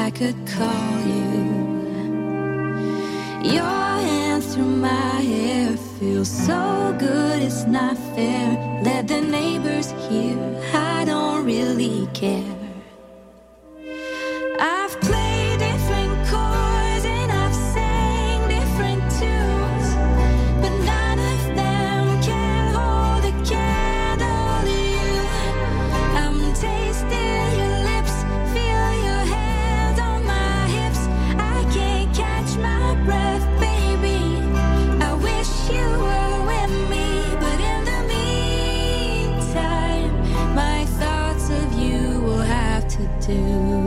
I could call you. Your hands through my hair feels so good, it's not fair. Let the neighbors hear, I don't really care. I've played different chords and I've sang different tunes, but none of them can hold a candle to you. I'm tasting your lips, feel your hands on my hips. I can't catch my breath, baby. I wish you were with me, but in the meantime, my thoughts of you will have to do.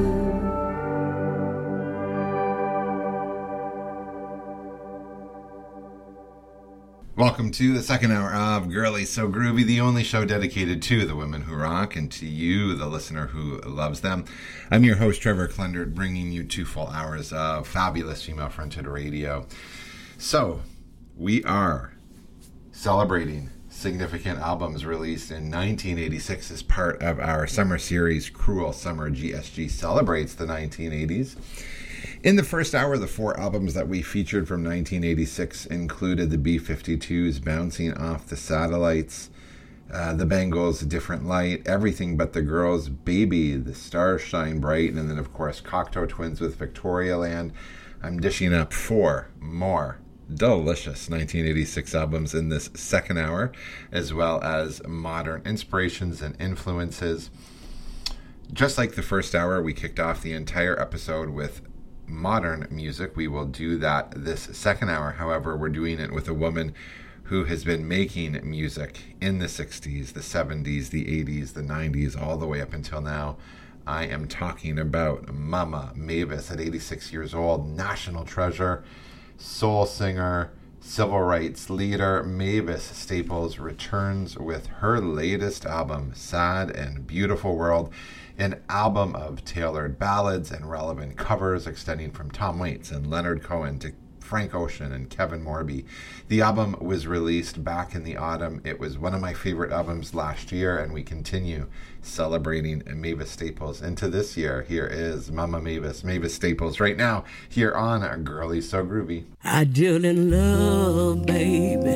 Welcome to the second hour of Girly So Groovy, the only show dedicated to the women who rock and to you, the listener who loves them. I'm your host, Trevor Klendert, bringing you 2 full hours of fabulous female-fronted radio. So, we are celebrating significant albums released in 1986 as part of our summer series, Cruel Summer. GSG celebrates the 1980s. In the first hour, the 4 albums that we featured from 1986 included the B-52s, Bouncing Off the Satellites, the Bangles, Different Light, Everything But the Girls, Baby, The Stars Shine Bright, and then, of course, Cocteau Twins with Victorialand. I'm dishing up 4 more delicious 1986 albums in this second hour, as well as modern inspirations and influences. Just like the first hour, we kicked off the entire episode with modern music. We will do that this second hour. However, we're doing it with a woman who has been making music in the 60s, the 70s, the 80s, the 90s, all the way up until now. I am talking about Mama Mavis at 86 years old, national treasure, soul singer, civil rights leader. Mavis Staples returns with her latest album, Sad and Beautiful World, an album of tailored ballads and relevant covers extending from Tom Waits and Leonard Cohen to Frank Ocean and Kevin Morby. The album was released back in the autumn. It was one of my favorite albums last year, and we continue celebrating Mavis Staples into this year. Here is Mama Mavis, Mavis Staples, right now here on Girly So Groovy. I didn't love, baby,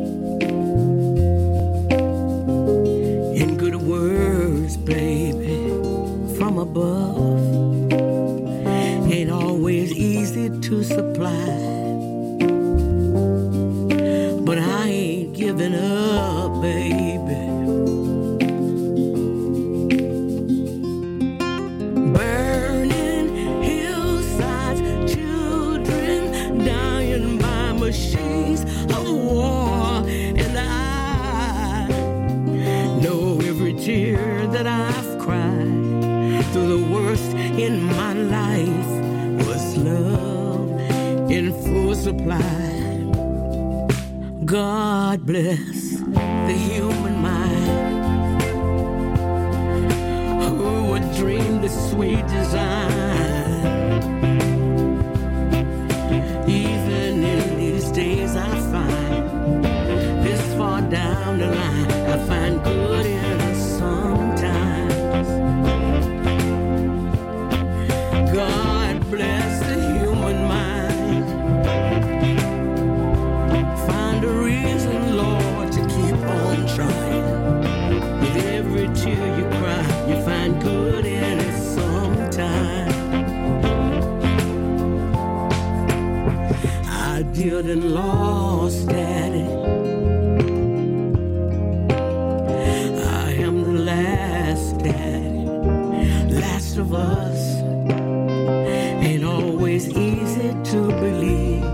in good words, baby, from above. Ain't always easy to supply, but I ain't giving up, baby. Burning hillsides, children dying by machines of war, and I know every tear that I've cried through the worst in my life was love in full supply. God bless the human mind, who would dream the sweet design. Even in these days I find, this far down the line, I find good in us sometimes. God bless the human mind. Find a reason, Lord, to keep on trying. With every tear you cry, you find good in it sometime. I didn't lost Daddy. I am the last Daddy, last of us. Ain't always easy to believe.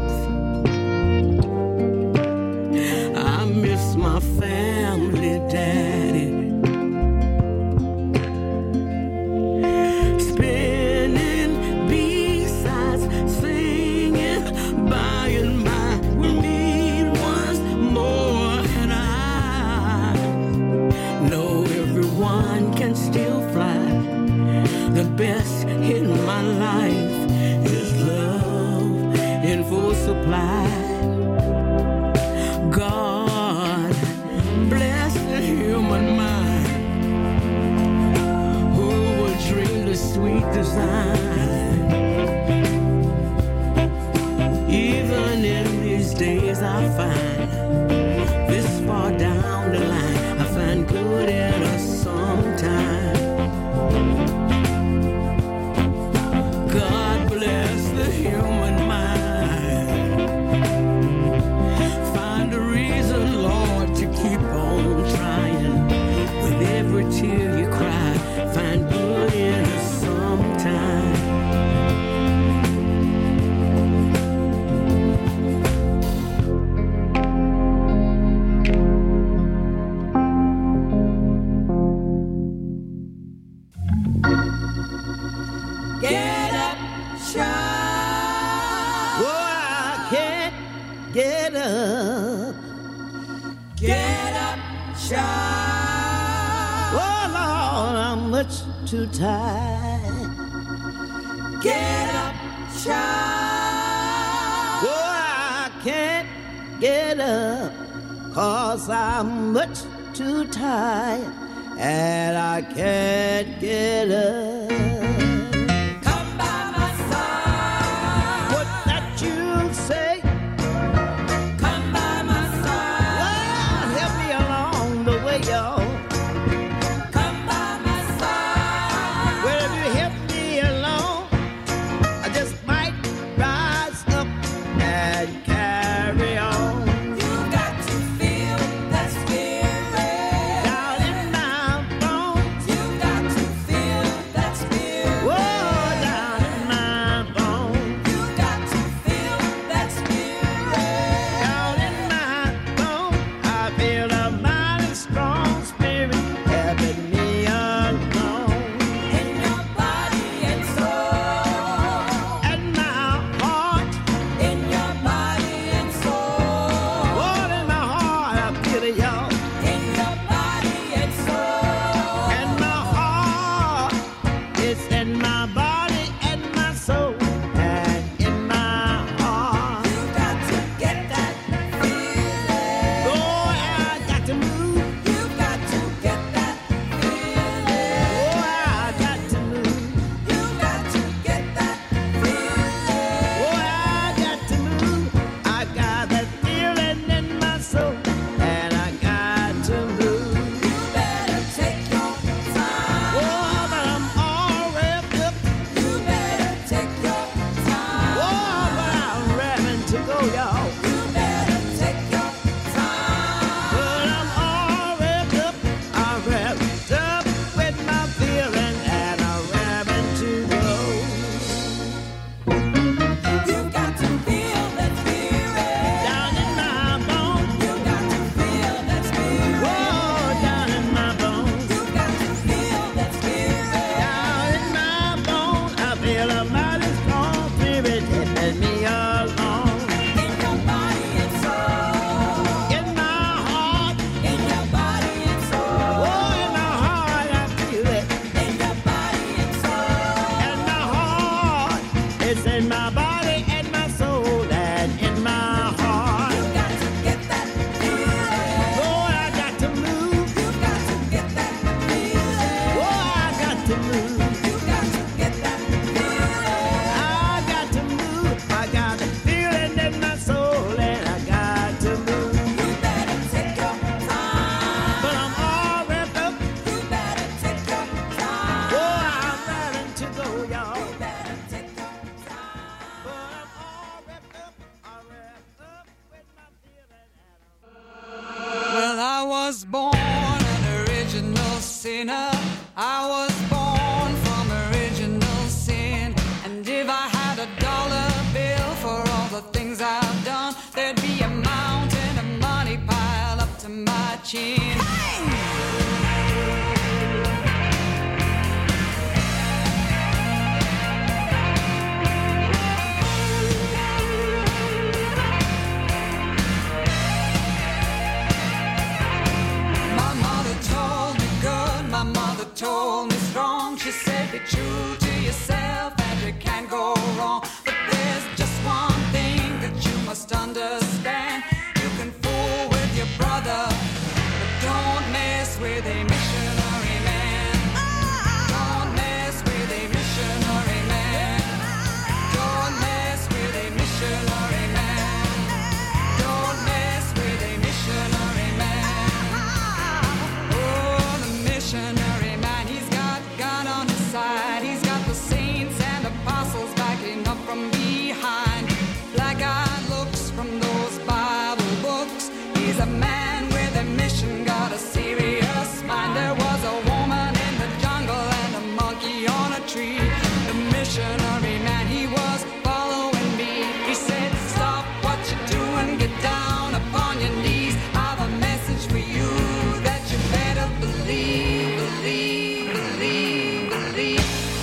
I miss my family, Daddy. Spinning B-sides, singing by and by. We'll meet once more, and I know everyone can still fly. The best in my life is love in full supply. God bless the human mind, who would dream the sweet design. things I find. This far down the line, I find good in us sometime. God bless the human mind. Find a reason, Lord, to keep on trying. With every tear you cry, find good in us sometime. Get up, shine. Oh, I can't get up. Get up, shine. Oh, Lord, I'm much too tired. Get up, shine. Oh, I can't get up, 'cause I'm much too tired, and I can't get up. Come by my side. What that you say? Come by my side. Well, help me along the way, y'all. Come by my side. Well, if you help me along, I just might rise up and carry on. You've got to feel that spirit. Down in my bones, You've got to feel that spirit. whoa, down in my bones, You've got to feel that spirit. down in my bones, I feel a mighty strong spirit helping me along. In your body and soul. And my heart, In your body and soul. all in my heart, I feel it, y'all. In your body and soul. And my heart, it's in my body and my soul, and in my heart. You've got to get that feeling. Oh, I got to move. You've got to get that feeling. Oh, I got to move. You've got to get that feeling. Oh, I got to move. I got that feeling in my soul, and I got to move. You better take your time. Oh, but I'm all wrapped up. You better take your time. Oh, but I'm raring to go, y'all. You better take your time. But I'm all wrapped up. I'm wrapped up with my feeling, and I'm raring to go. You've got to feel that spirit. Down in my bones, You've got to feel that spirit. whoa, down in my bones, You've got to feel that spirit. down in my bones, I feel a mighty strong spirit helping me along. In your body and soul. In my heart, In your body and soul. oh, in my heart, I feel it. In your body and soul. And my heart, it's in my body and my soul, and in my heart. You've got to get that feeling. Lord, I got to move. You've got to get that feeling. Oh, I got to move. You've got to get that feeling. I got to move. I got a feeling in my soul, and I got to move. You better take your time. But I'm all wrapped up. You better take your time. Oh, I'm ready to go, y'all. You better take your time. But I'm all wrapped up. I'm wrapped up with my feeling. Well, I was born an original sinner. I was born from original sin. And if I had a dollar bill for all the things I've done, there'd be a mountain of money piled up to my chin. My mother told me good, my mother told me strong. She said be true to yourself and you can't go wrong. But there's just one thing that you must understand. You can fool with your brother, but don't mess with a missionary man. Don't mess with a missionary man. Don't mess with a missionary man. Don't side. He's got the saints and apostles backing up from behind. Black-eyed looks from those Bible books. He's a man with a mission, got a serious mind. There was a woman in the jungle and a monkey on a tree. The missionary man, he was following me. He said, stop what you're doing, get down upon your knees. I've a message for you that you better believe, believe, believe, believe.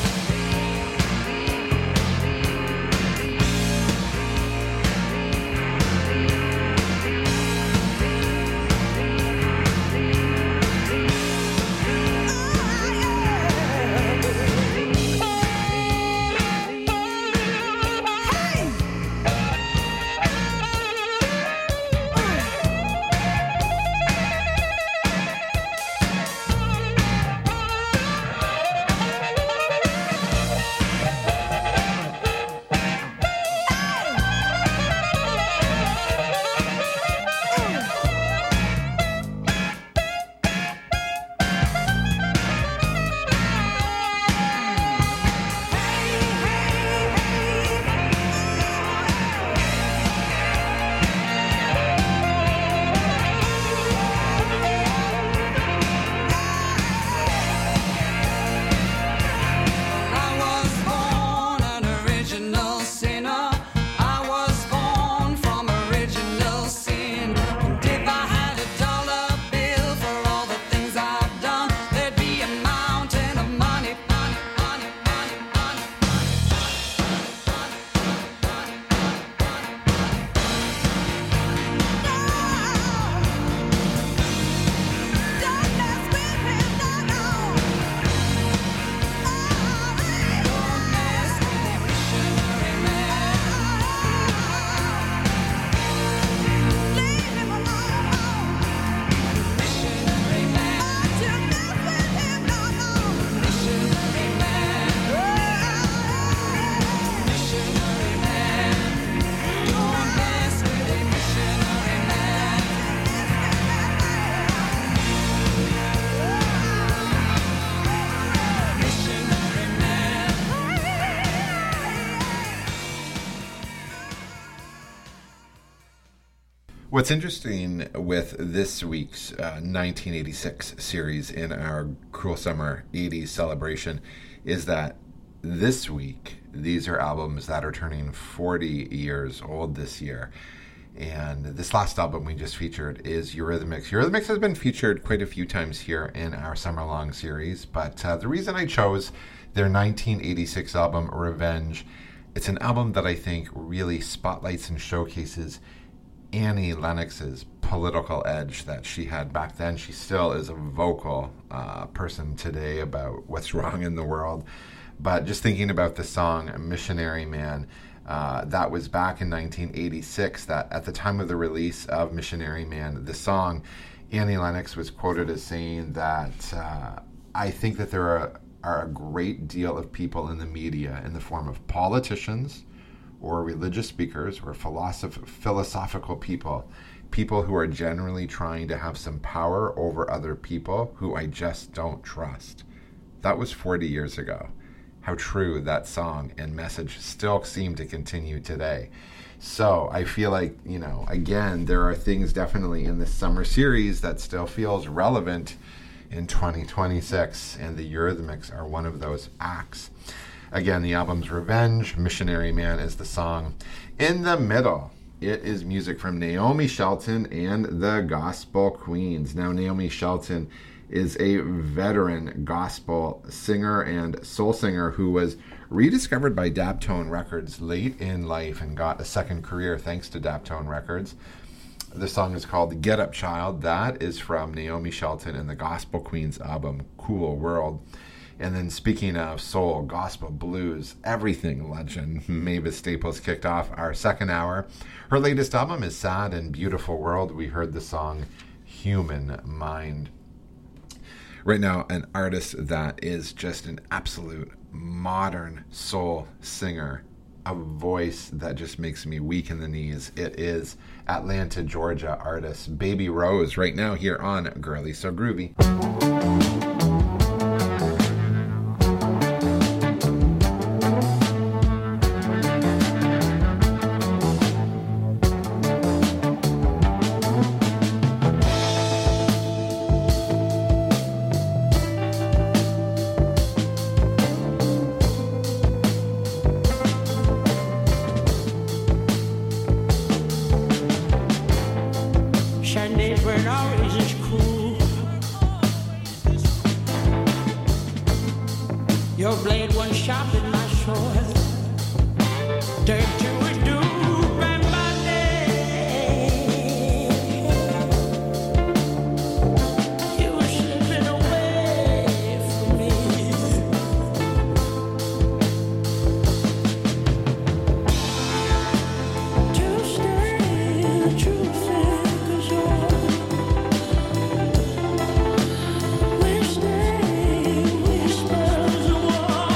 I was born an original sinner. I was born from original sin. And if I had a dollar bill for all the things I've done, there'd be a mountain of money, money, money, money, money. Don't mess with him, no, no. Don't mess with the missionary man. Leave him alone. Missionary man, Don't mess with him, no, no. missionary man, missionary man. Don't mess with the missionary man. Missionary man. What's interesting with this week's 1986 series in our Cruel Summer 80s celebration is that this week, these are albums that are turning 40 years old this year. And this last album we just featured is Eurythmics. Eurythmics has been featured quite a few times here in our summer-long series, but the reason I chose their 1986 album, Revenge, it's an album that I think really spotlights and showcases Annie Lennox's political edge that she had back then. She still is a vocal person today about what's wrong in the world. But just thinking about the song Missionary Man, that was back in 1986, that at the time of the release of Missionary Man, the song, Annie Lennox was quoted as saying that I think that there are a great deal of people in the media in the form of politicians or religious speakers or philosophical people who are generally trying to have some power over other people who I just don't trust. That was 40 years ago. How true that song and message still seem to continue today. So I feel like, again, there are things definitely in this summer series that still feels relevant in 2026, and the Eurythmics are one of those acts. Again, the album's Revenge, Missionary Man is the song. In the middle, it is music from Naomi Shelton and the Gospel Queens. Now, Naomi Shelton is a veteran gospel singer and soul singer who was rediscovered by Daptone Records late in life and got a second career thanks to Daptone Records. The song is called Get Up Child. That is from Naomi Shelton and the Gospel Queens album, Cool World. And then speaking of soul, gospel, blues, everything legend, Mavis Staples kicked off our second hour. Her latest album is Sad and Beautiful World. We heard the song Human Mind. Right now, an artist that is just an absolute modern soul singer, a voice that just makes me weak in the knees. It is Atlanta, Georgia artist Baby Rose right now here on Girly So Groovy. it always is cruel. Your blade was sharp in my sword. Turn to a dupe and my day. You were slipping away from me. To stay, the truth is we stay, whispers of war.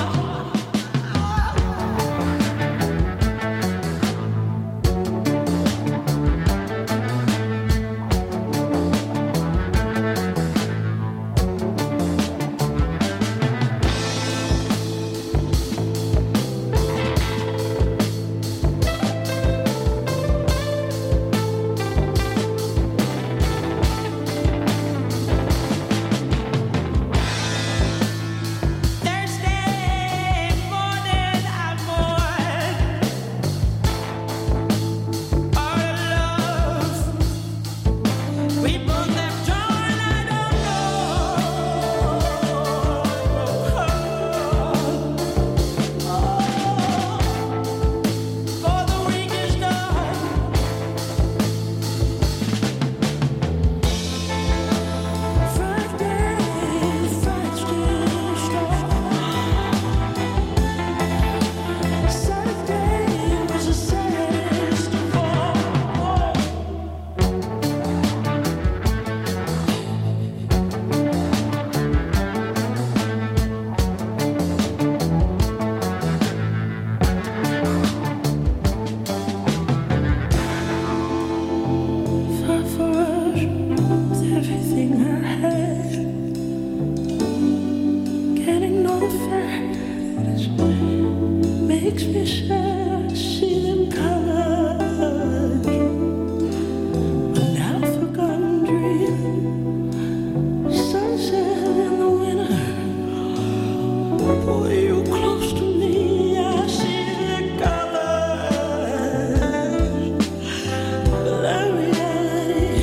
Thursday morning, I mourn our love. We both have torn, I don't know. For the week is done. Friday, fight still strong. Saturday was the saddest of all. Far for us with everything I had. Getting no facts makes me sad. See them colored, a now forgotten dream. Sunset in the winter. Boy, you're close to me. I see the colors. Reality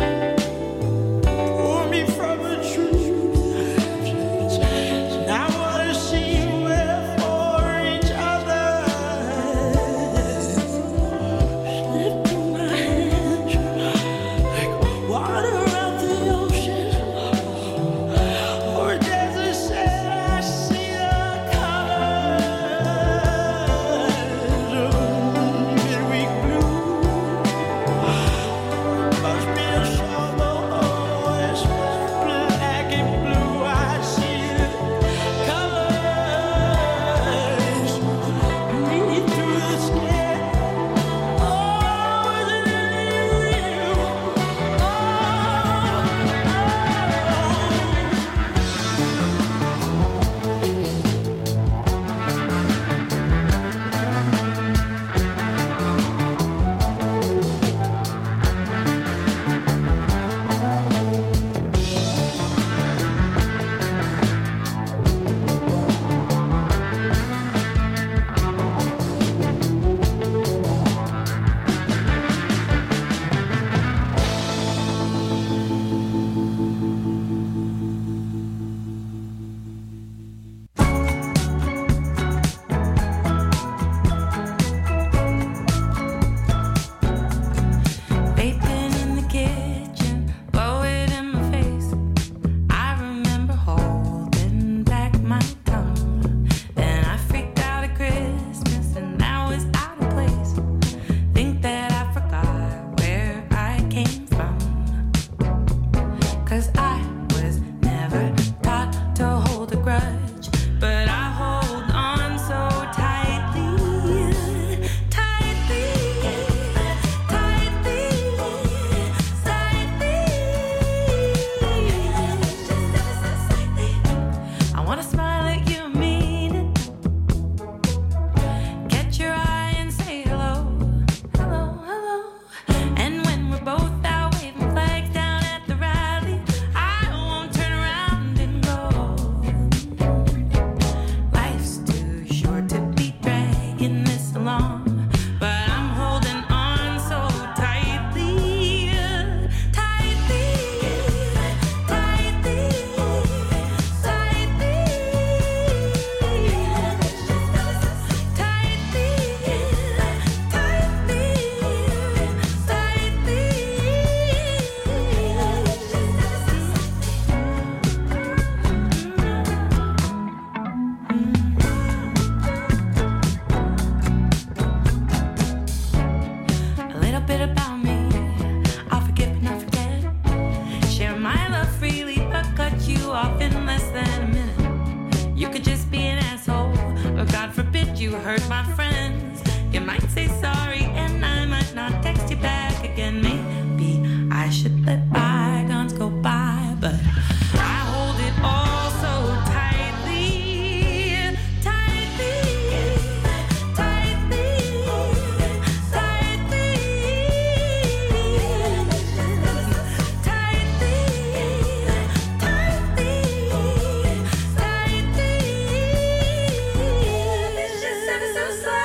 pull me from the truth. And I wanna see we're for each other. hurt my friends. You might say sorry and I might not text you back again. Maybe I should let bygones go by, but I hold it all so tightly, tightly, tightly, tightly, tightly, tightly, tightly. It's just ever so slightly.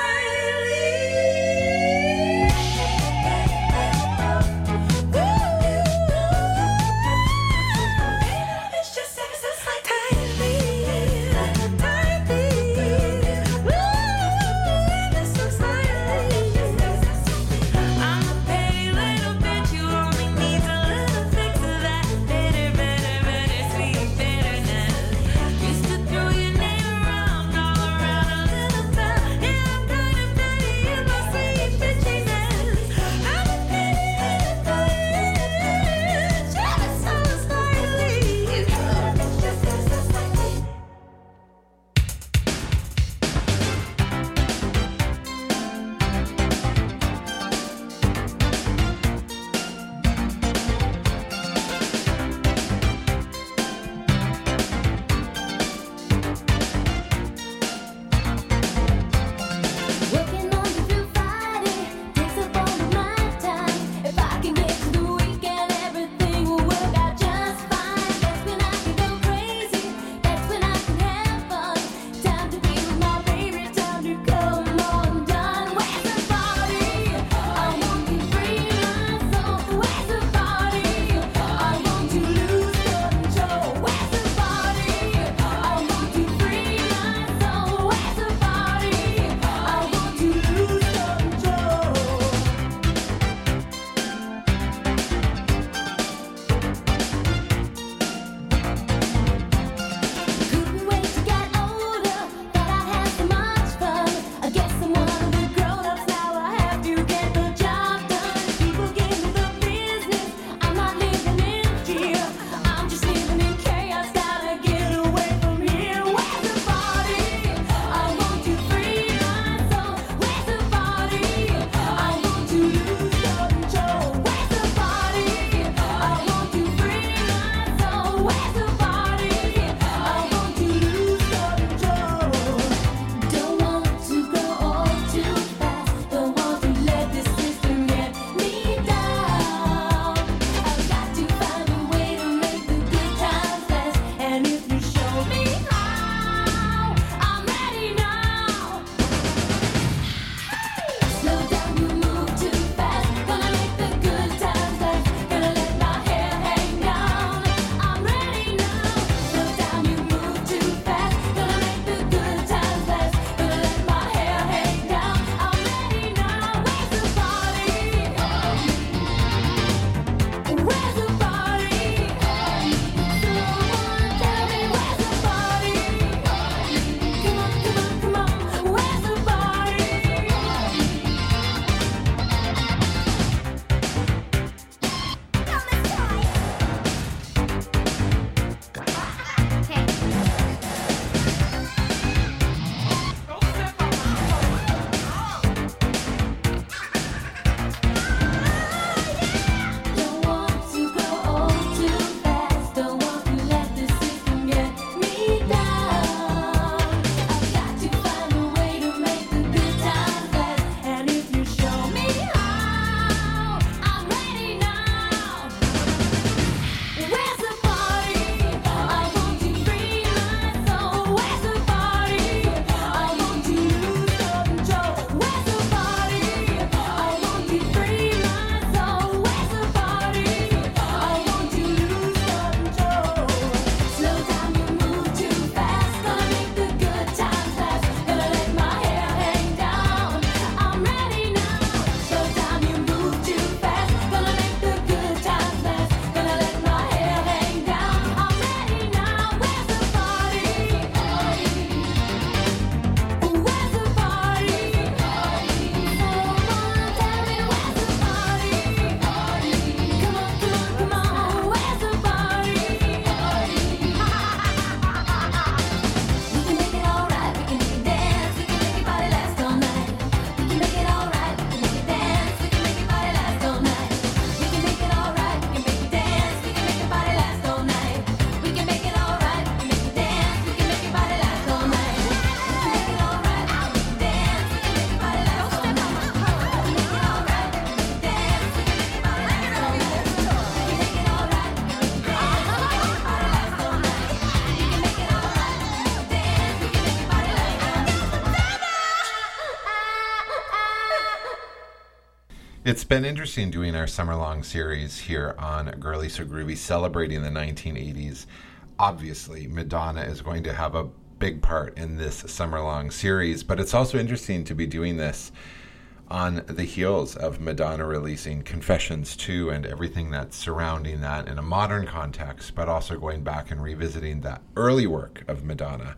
It's been interesting doing our summer-long series here on Girly So Groovy, celebrating the 1980s. Obviously, Madonna is going to have a big part in this summer-long series, but it's also interesting to be doing this on the heels of Madonna releasing Confessions 2 and everything that's surrounding that in a modern context, but also going back and revisiting that early work of Madonna.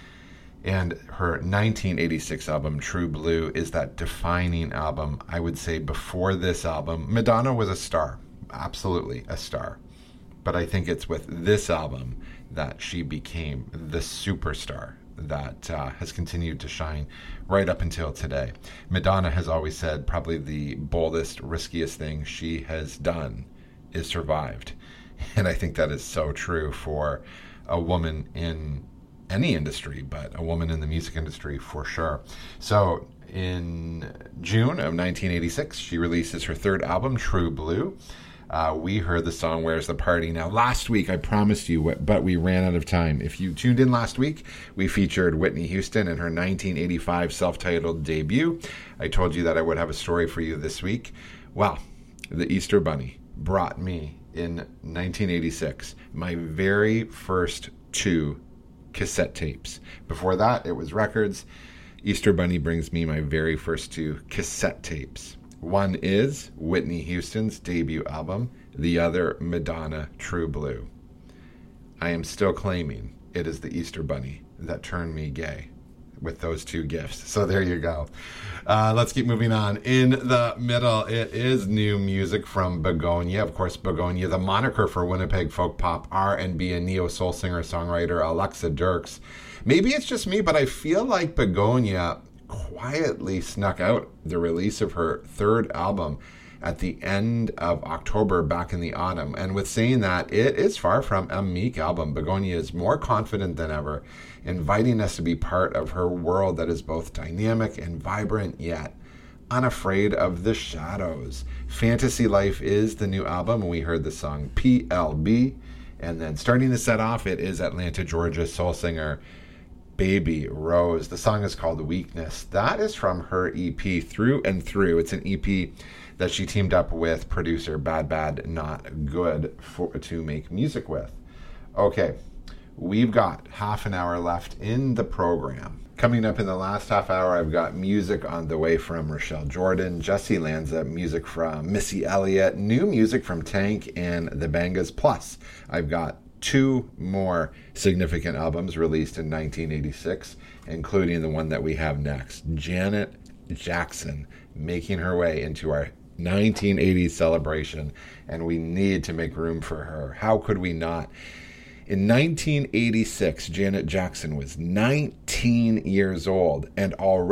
And her 1986 album, True Blue, is that defining album. I would say before this album, Madonna was a star, absolutely a star. But I think it's with this album that she became the superstar that has continued to shine right up until today. Madonna has always said probably the boldest, riskiest thing she has done is survived. And I think that is so true for a woman in any industry, but a woman in the music industry for sure. So in June of 1986, she releases her third album, True Blue. We heard the song Where's the Party. Now, last week, I promised you, but we ran out of time. If you tuned in last week, we featured Whitney Houston and her 1985 self-titled debut. I told you that I would have a story for you this week. Well, the Easter Bunny brought me, in 1986, my very first 2 cassette tapes. Before that, it was records. Easter Bunny brings me my very first 2 cassette tapes. One is Whitney Houston's debut album, the other Madonna, True Blue. I am still claiming it is the Easter Bunny that turned me gay with those 2 gifts. So there you go. Let's keep moving on. In the middle, it is new music from Begonia. Of course, Begonia, the moniker for Winnipeg folk pop, R&B, and neo-soul singer-songwriter Alexa Dirks. Maybe it's just me, but I feel like Begonia quietly snuck out the release of her third album at the end of October back in the autumn. And with saying that, it is far from a meek album. Begonia is more confident than ever, inviting us to be part of her world that is both dynamic and vibrant, yet unafraid of the shadows. Fantasy Life is the new album, and we heard the song PLB. And then starting to set off, it is Atlanta, Georgia soul singer Baby Rose. The song is called Weakness. That is from her EP, Through and Through. It's an EP that she teamed up with producer Bad Bad Not Good to make music with. Okay, we've got half an hour left in the program. Coming up in the last half hour, I've got music on the way from Rochelle Jordan, Jesse Lanza, music from Missy Elliott, new music from Tank and the Bangas. Plus, I've got 2 more significant albums released in 1986, including the one that we have next, Janet Jackson, making her way into our 1980s celebration, and we need to make room for her. How could we not? In 1986, Janet Jackson was 19 years old, and already